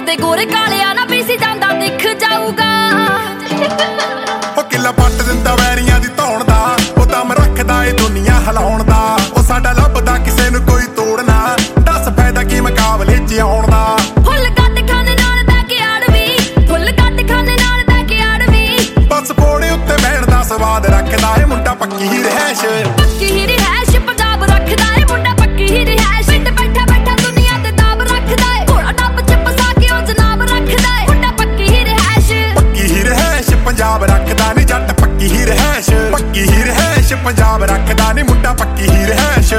ਦੇ ਗੋਰੇ ਕਾਲਿਆ ਨਾ ਪੀਸੀ ਜਾਂਦਾ ਦਿਖ ਜਾਊਗਾ। ਉਹ ਕਿੱਲਾ ਪੱਟ ਦਿੰਦਾ ਵੈਰੀਆਂ ਦੀ ਧੌਣ ਦਾ, ਉਹ ਦਮ ਰੱਖਦਾ ਏ ਦੁਨੀਆ ਹਿਲਾਉਣ ਦਾ। ਉਹ ਸਾਡਾ ਲੱਭਦਾ ਕਿਸੇ ਨੂੰ ਕੋਈ ਤੋੜਨਾ, ਦੱਸ ਫਾਇਦਾ ਕੀ ਮੁਕਾਬਲੇ 'ਚ ਆਉਣ ਦਾ। ਫੁੱਲ ਕੱਟ ਖਾਨੇ ਨਾਲ ਬਹਿ ਕੇ ਆੜਵੀ, ਫੁੱਲ ਕੱਟ ਖਾਨੇ ਨਾਲ ਬਹਿ ਕੇ ਆੜਵੀ। ਬਸ ਪੋੜੇ ਉੱਤੇ ਬਹਿਣ ਦਾ ਸਵਾਦ ਰੱਖਦਾ ਏ ਮੁੰਡਾ ਪੱਕੀ ਹੀ ਰਹਿਸ਼। ਪੱਕੀ ਹੀ ਰਿਹਾਇਸ਼ ਪੰਜਾਬ ਰੱਖਦਾ ਏ ਮੁੰਡਾ ਪੱਕੀ ਹੀ ਰਿਹਾਇਸ਼। ਪਿੰਡ ਬੈਠਾ ਬੈਠਾ ਦੁਨੀਆ ਤੇ ਦਾਬ ਰੱਖਦਾ ਏ, ਘੋੜਾ ਟੱਪ ਚ ਫਸਾ ਕੇ ਉਹ ਜਨਾਬ ਰੱਖਦਾ ਏ ਮੁੰਡਾ ਪੱਕੀ ਹੀ ਰਿਹਾਇਸ਼। ਪੱਕੀ ਹੀ ਰਹਿਸ਼ ਪੰਜਾਬ ਰੱਖਦਾ ਨੀ ਜੱਟ ਪੱਕੀ ਹੀ ਰਹਿਸ਼। ਪੱਕੀ ਹੀ ਰਹਿਸ਼ ਪੰਜਾਬ ਰੱਖਦਾ ਨੀ ਮੁੰਡਾ ਪੱਕੀ ਹੀ ਰਹਿਸ਼।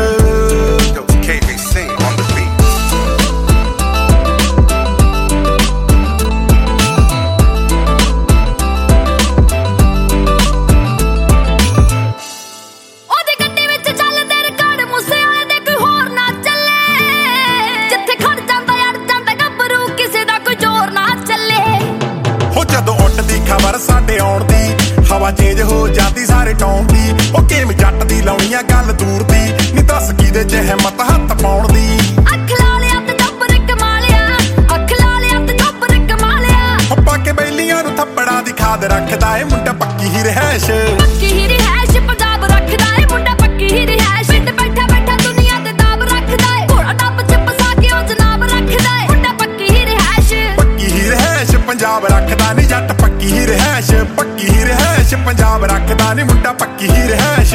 ਖਬਰ ਸਾਡੇ ਆਉਣ ਦੀ ਹਵਾ ਚੇਂਜ ਹੋ ਜਾਂਦੀ ਸਾਰੇ ਟਾਉਣ ਦੀ। ਉਹ ਗੇਮ ਜੱਟ ਦੀ ਲਾਉਣੀ ਆ ਗੱਲ ਦੂਰ ਦੀ, ਨੀ ਦੱਸ ਕਿਹਦੇ 'ਚ ਹਿੰਮਤ ਹੱਥ ਪਾਉਣ ਦੀ। ਅੱਖ ਲਾ ਲਿਆ ਤੇ ਚੱਪਰ ਕਮਾਲਿਆ, ਅੱਖ ਲਾ ਲਿਆ ਤੇ ਚੱਪਰ ਕਮਾਲਿਆ। ਉਹ ਪਾ ਕੇ ਬੈਲੀਆਂ ਨੂੰ ਥੱਪੜਾਂ ਦੀ ਖਾਦ ਰੱਖਦਾ ਏ ਮੁੰਡਾ ਪੱਕੀ ਹੀ ਰਹਿਸ਼। ਪੱਕੀ ਹੀ ਰਿਹਾਇਸ਼ ਪੰਜਾਬ ਰੱਖਦਾ ਏ ਮੁੰਡਾ ਪੱਕੀ ਹੀ ਰਿਹਾਇਸ਼। ਪਿੰਡ ਬੈਠਾ ਬੈਠਾ ਦੁਨੀਆ ਤੇ ਦਾਬ ਰੱਖਦਾ ਏ, ਘੋੜਾ ਟੱਪ ਚ ਫਸਾ ਕੇ ਉਹ ਜਨਾਬ ਰੱਖਦਾ ਏ ਮੁੰਡਾ ਪੱਕੀ ਹੀ ਰਿਹਾਇਸ਼। ਪੱਕੀ ਹੀ ਰਹਿਸ਼ ਪੰਜਾਬ ਰੱਖਦਾ ਨੀ ਜੱਟ ਪੱਕੀ ਹੀ ਰਹਿਸ਼। ਪੱਕੀ ਹੀ ਰਹਿਸ਼ ਪੰਜਾਬ ਰੱਖਦਾ ਨੀ ਮੁੰਡਾ ਪੱਕੀ ਹੀ ਰਹਿਸ਼।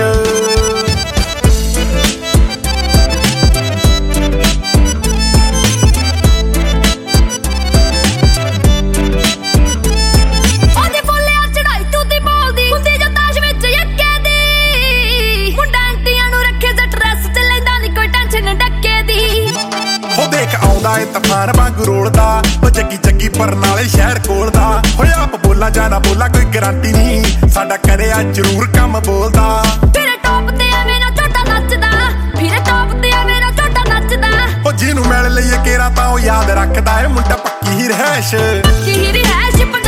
ਉਹਦੇ ਫੁੱਲਿਆ ਚੜਾਈ ਤੂੰ ਦੀ ਬੋਲਦੀ ਹੁੰਦੀ ਜੋ ਤਾਸ਼ ਵਿੱਚ ਯੱਕੇ ਦੀ। ਮੁੰਡਾ ਐਂਟੀਆਂ ਨੂੰ ਰੱਖੇ ਜੱਟ ਰੈਸ ਚ ਲੈਂਦਾ ਨੀ ਕੋਈ ਟੈਨਸ਼ਨ ਡੱਕੇ ਦੀ। ਉਹ ਦੇਖ ਆਉਂਦਾ ਏ ਤੂਫਾਨ ਵਾਂਗ ਰੋਲਦਾ, ਉਹ ਜੱਗੀ ਜੱਗੀ ਪਰ ਨਾਲੇ ਸ਼ਹਿਰ ਕੋਲ ਦਾ। ਹੋਇਆ ਆਪ ਬੋਲਾ ਜਾਂ ਨਾ ਬੋਲਾ ਕੋਈ ਗਰੰਟੀ ਨਹੀਂ, ਸਾਡਾ ਕਰਿਆ ਜ਼ਰੂਰ ਕੰਮ ਬੋਲਦਾ। ਫਿਰ ਟੌਪ ਤੇ ਐਵੇਂ ਨਾ ਝੋਟਾ ਨੱਚਦਾ, ਫਿਰ ਟੌਪ ਤੇ ਐਵੇਂ ਨਾ ਝੋਟਾ ਨੱਚਦਾ। ਉਹ ਜਿਹਨੂੰ ਮਿਲ ਲਈਏ ਕੇਰਾ ਤਾਂ ਉਹ ਯਾਦ ਰੱਖਦਾ ਏ ਮੁੰਡਾ ਪੱਕੀ ਹੀ ਰਹਿਸ਼। ਪੱਕੀ ਹੀ ਰਿਹਾਇਸ਼।